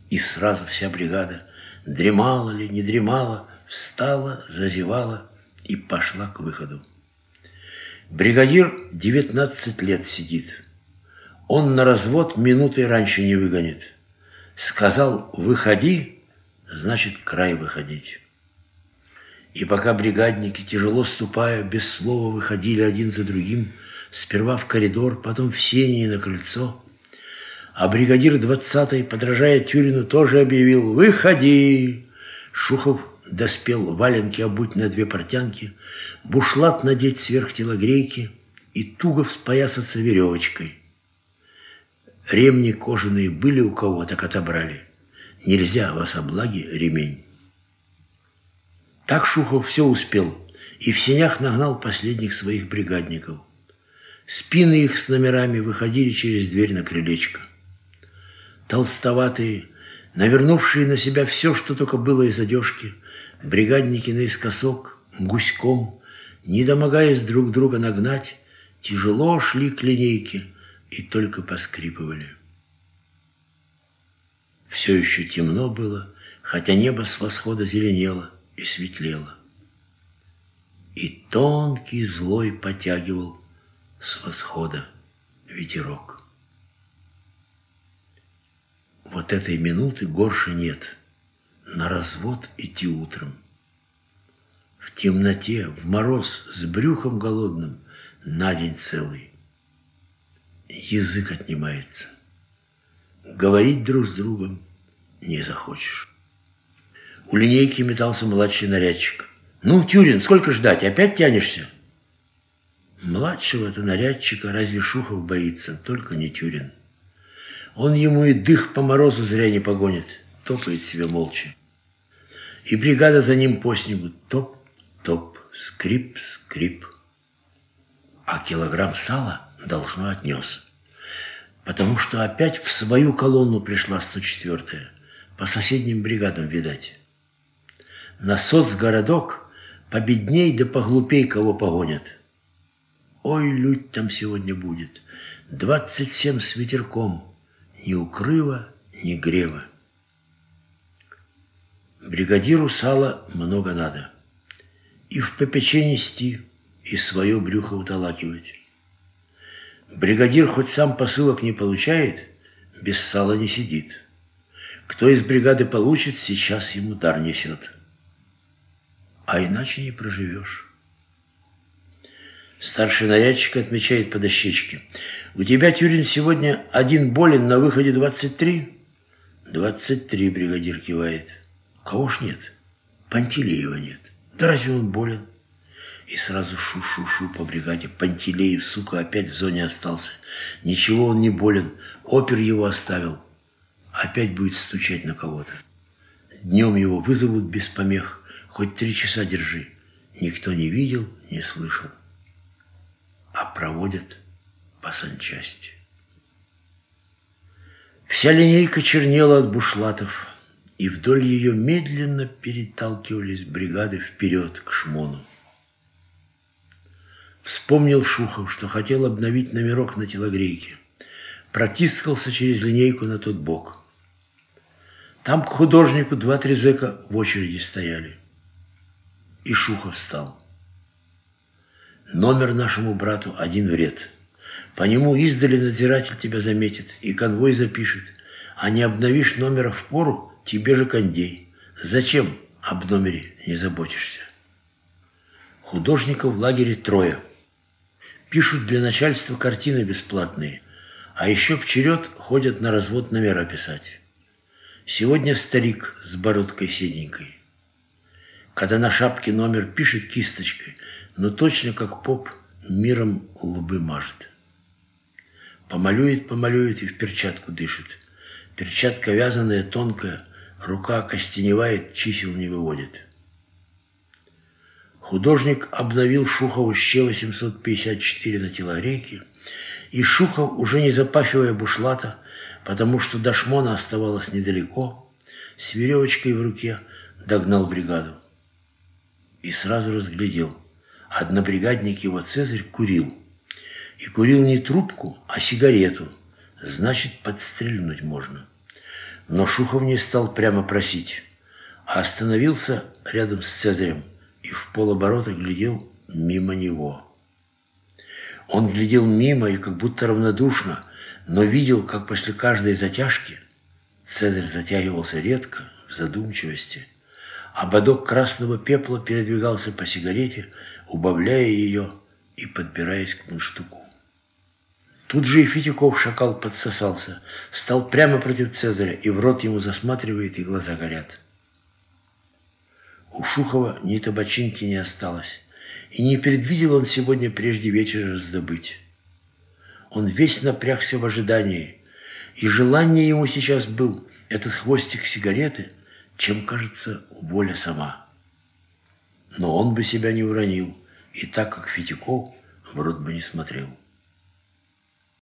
И сразу вся бригада, дремала ли, не дремала, встала, зазевала и пошла к выходу. Бригадир 19 лет сидит. Он на развод минутой раньше не выгонит. Сказал: выходи, значит, край выходить. И пока бригадники, тяжело ступая, без слова выходили один за другим, сперва в коридор, потом в сени и на крыльцо, а бригадир 20-й, подражая Тюрину, тоже объявил: выходи. Шухов доспел валенки обуть на 2 портянки, бушлат надеть сверх телогрейки и туго вспоясаться веревочкой. Ремни кожаные были у кого, так отобрали. Нельзя вас облаги ремень. Так Шухов все успел и в сенях нагнал последних своих бригадников. Спины их с номерами выходили через дверь на крылечко. Толстоватые, навернувшие на себя все, что только было из одежки, бригадники наискосок, гуськом, не домогаясь друг друга нагнать, тяжело шли к линейке и только поскрипывали. Все еще темно было, хотя небо с восхода зеленело и светлело. И тонкий злой потягивал с восхода ветерок. Вот этой минуты горше нет. На развод идти утром. В темноте, в мороз, с брюхом голодным, на день целый. Язык отнимается. Говорить друг с другом не захочешь. У линейки метался младший нарядчик. «Ну, Тюрин, сколько ждать? Опять тянешься?» Младшего-то нарядчика разве Шухов боится, только не Тюрин. Он ему и дых по морозу зря не погонит, топает себе молча. И бригада за ним по снегу топ-топ, скрип-скрип. А килограмм сала должно отнес, потому что опять в свою колонну пришла 104-я, по соседним бригадам, видать. На соцгородок победней да поглупей кого погонят. Ой, людь там сегодня будет, 27 с ветерком, ни укрыва, ни грева. Бригадиру сала много надо. И в ППЧ нести, и свое брюхо уталакивать. Бригадир хоть сам посылок не получает, без сала не сидит. Кто из бригады получит, сейчас ему дар несет. А иначе не проживешь. Старший нарядчик отмечает по дощечке: у тебя, Тюрин, сегодня один болен, на выходе 23? 23, бригадир кивает. Кого ж нет? Пантелеева нет. Да разве он болен? И сразу шу-шу-шу по бригаде. Пантелеев, сука, опять в зоне остался. Ничего, он не болен. Опер его оставил. Опять будет стучать на кого-то. Днем его вызовут без помех. Хоть 3 часа держи. Никто не видел, не слышал. А проводят по санчасти. Вся линейка чернела от бушлатов, и вдоль ее медленно переталкивались бригады вперед к шмону. Вспомнил Шухов, что хотел обновить номерок на телогрейке. Протискался через линейку на тот бок. Там к художнику 2-3 зэка в очереди стояли. И Шухов встал. Номер нашему брату один вред. По нему издали надзиратель тебя заметит и конвой запишет. А не обновишь номера впору, тебе же кондей. Зачем об номере не заботишься? Художников в лагере 3. Пишут для начальства картины бесплатные. А еще в черед ходят на развод номера писать. Сегодня старик с бородкой седенькой. Когда на шапке номер пишет кисточкой, но точно как поп миром лбы мажет. Помалюет и в перчатку дышит. Перчатка вязаная, тонкая, рука костеневает, чисел не выводит. Художник обновил Шухову Щ-854 на телогрейке, и Шухов, уже не запахивая бушлата, потому что до шмона оставалось недалеко, с веревочкой в руке догнал бригаду. И сразу разглядел. Однобригадник его Цезарь курил. И курил не трубку, а сигарету. Значит, подстрельнуть можно. Но Шухов не стал прямо просить, а остановился рядом с Цезарем и в полоборота глядел мимо него. Он глядел мимо и как будто равнодушно, но видел, как после каждой затяжки Цезарь затягивался редко, в задумчивости, а ободок красного пепла передвигался по сигарете, убавляя ее и подбираясь к мундштуку. Тут же и Фитюков шакал подсосался, стал прямо против Цезаря, и в рот ему засматривает, и глаза горят. У Шухова ни табачинки не осталось, и не предвидел он сегодня прежде вечера раздобыть. Он весь напрягся в ожидании, и желание ему сейчас был этот хвостик сигареты, чем, кажется, воля сама. Но он бы себя не уронил, и так как Фитюков в рот бы не смотрел.